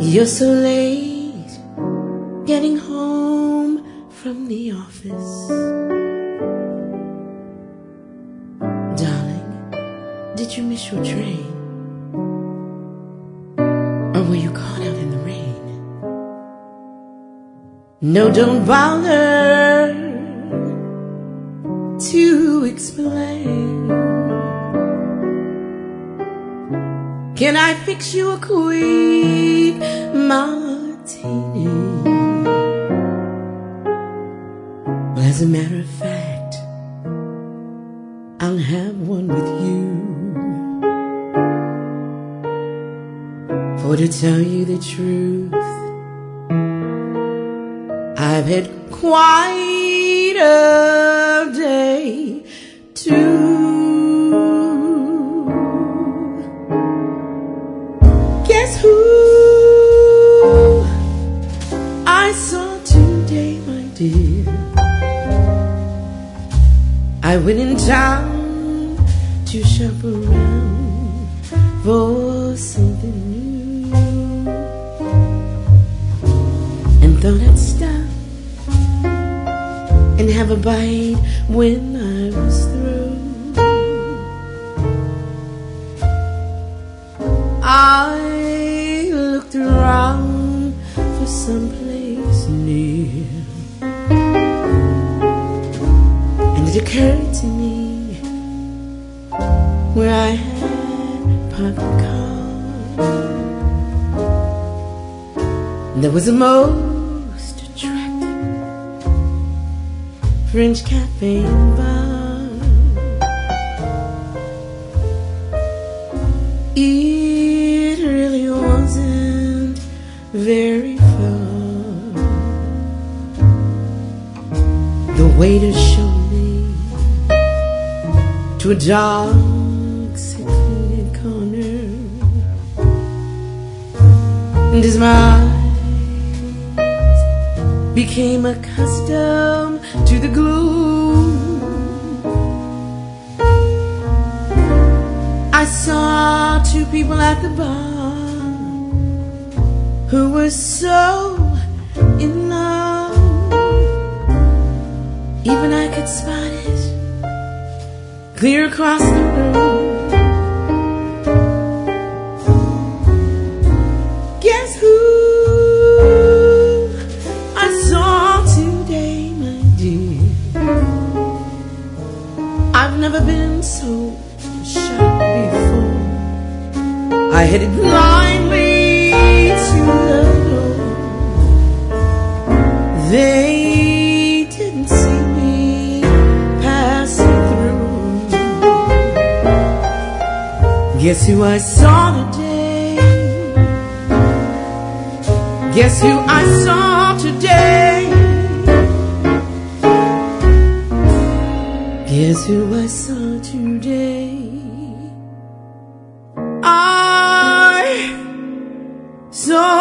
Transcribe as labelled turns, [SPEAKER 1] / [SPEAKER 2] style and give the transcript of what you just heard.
[SPEAKER 1] You're so late getting home from the office. Darling, did you miss your train? Or were you caught out in the rain? No, don't bother to explain. Can I fix you a quick martini? Well, as a matter of fact, I'll have one with you. For to tell you the truth, I've had quite a day too. Guess who I saw today, my dear? I went in town to shop around for something new, and thought I'd stop and have a bite when I was through. I looked around for someplace near, and it occurred to me where I had parked the car, there was a most attractive French cafe and bar. It really wasn't very far. The waiter showed me to a dark, secluded corner, and as my eyes became accustomed to the gloom, I saw two people at the bar who were so in love. Even I could spot it clear across the room. Guess who I saw today, my dear? I've never been so shocked before. I headed blindly to the door. They didn't see me passing through. Guess who I saw today? Guess who I saw today? Guess who I saw today? I saw